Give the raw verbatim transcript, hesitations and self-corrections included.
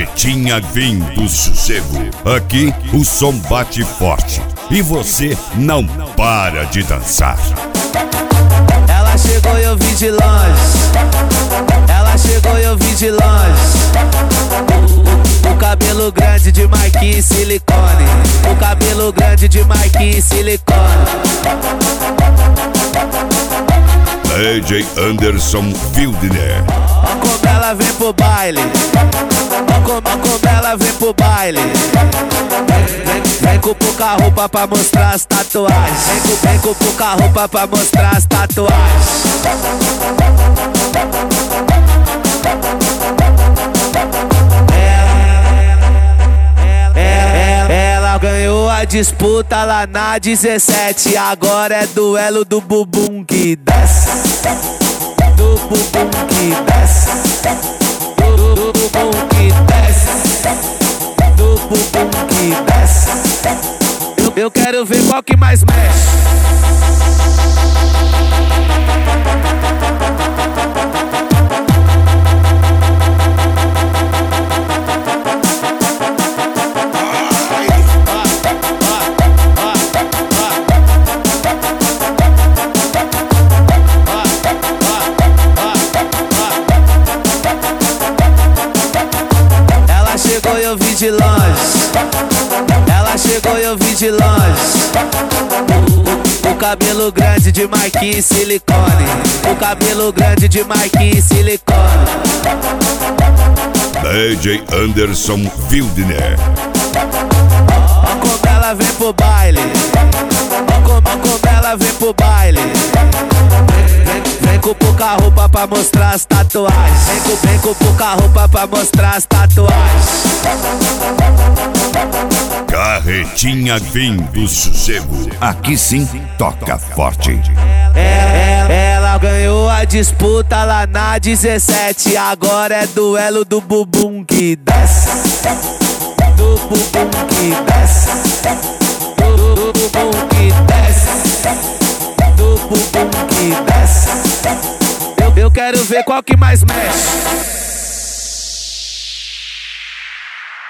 Carretinha vem do sossego. Aqui o som bate forte e você não para de dançar. Ela chegou e eu vi de longe. Ela chegou e eu vi de longe. O, o cabelo grande de Marquinhos silicone. O cabelo grande de Marquinhos silicone. D J Anderson Wildner. Como ela vem pro baile. Como, como ela vem pro baile. Vem, vem com pouca roupa pra mostrar as tatuagens. Vem com, vem com pouca roupa pra mostrar as tatuagens. Ela ganhou a disputa lá na dezessete. Agora é duelo do bumbum que desce. Do bumbum que desce. Do, do bumbum que desce. Do bumbum que desce. Eu, eu quero ver qual que mais mexe. Ela chegou e eu vi de longe. Ela chegou e eu vi de longe. O, o, o cabelo grande de Marquinhos silicone. O cabelo grande de Marquinhos silicone. D J Anderson Wildner. Como ela vem pro baile. Como, como ela vem pro baile. Vem, vem com pouca roupa pra mostrar as tatuagens. Vem com, vem com pouca roupa pra mostrar as tatuagens. Carretinha vem do sossego. Aqui sim toca forte. Ela, ela ganhou a disputa lá na dezessete. Agora é duelo do bumbum que desce. Do bumbum que desce. Do, do bumbum que desce. Do bumbum que desce. Eu, eu quero ver qual que mais mexe.